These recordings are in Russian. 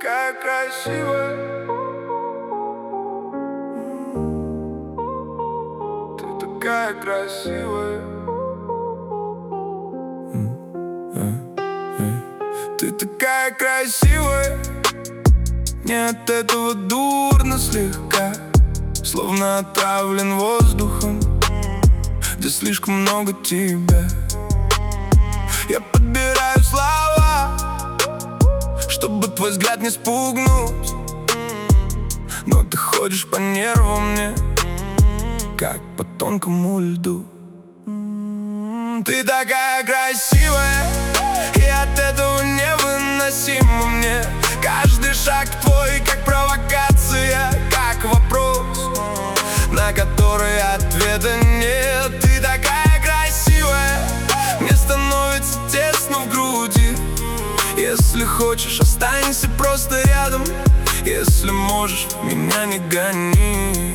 такая красивая, ты такая красивая. Ты такая красивая, мне от этого дурно слегка, словно отравлен воздухом, где слишком много тебя. Я подбираю слова, чтобы твой взгляд не спугнуть, но ты ходишь по нервам мне, как по тонкому льду. Ты такая красивая, и от этого невыносимо мне. Каждый шаг твой как провокация, как вопрос, на который ответа нет. Ты такая красивая, мне становится тесно в груди. Если хочешь, останься просто рядом. Если можешь, меня не гони.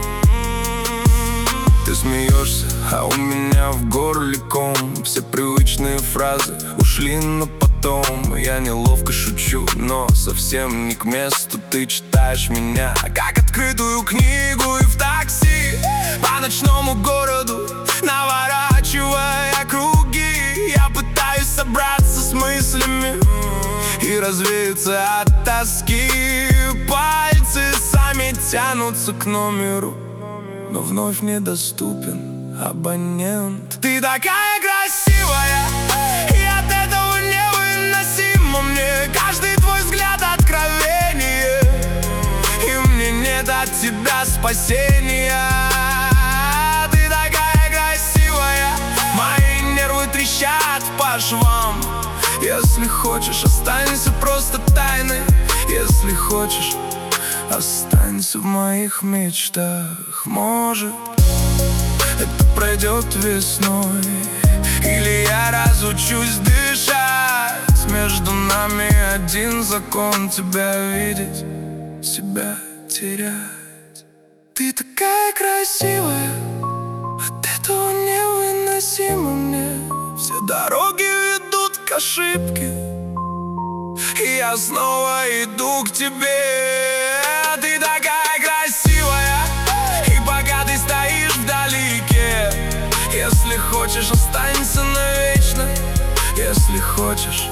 Ты смеешься, а у меня в горле ком. Все привычные фразы ушли на потом. Я неловко шучу, но совсем не к месту. Ты читаешь меня, как открытую книгу. И в такси по ночному городу, наворачивая круги, я пытаюсь собраться с мыслями и развеяться от тоски. Пальцы сами тянутся к номеру, но вновь недоступен абонент. Ты такая красивая, и от этого невыносимо мне. Каждый твой взгляд откровение, и мне нет от тебя спасения. Ты такая красивая, мои нервы трещат по швам. Если хочешь, останься просто тайной. Если хочешь, останься в моих мечтах. Может, это пройдет весной, или я разучусь дышать. Между нами один закон: тебя видеть, себя терять. Ты такая красивая, от этого невыносимо мне. Все дороги ведут к ошибке, и я снова иду к тебе. Ты такая красивая, и пока ты стоишь вдалеке, если хочешь, останься навечно. Если хочешь,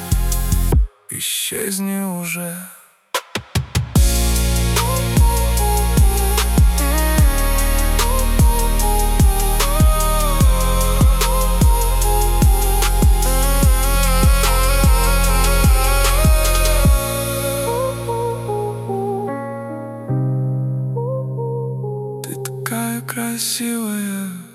исчезни уже. Ты такая красивая.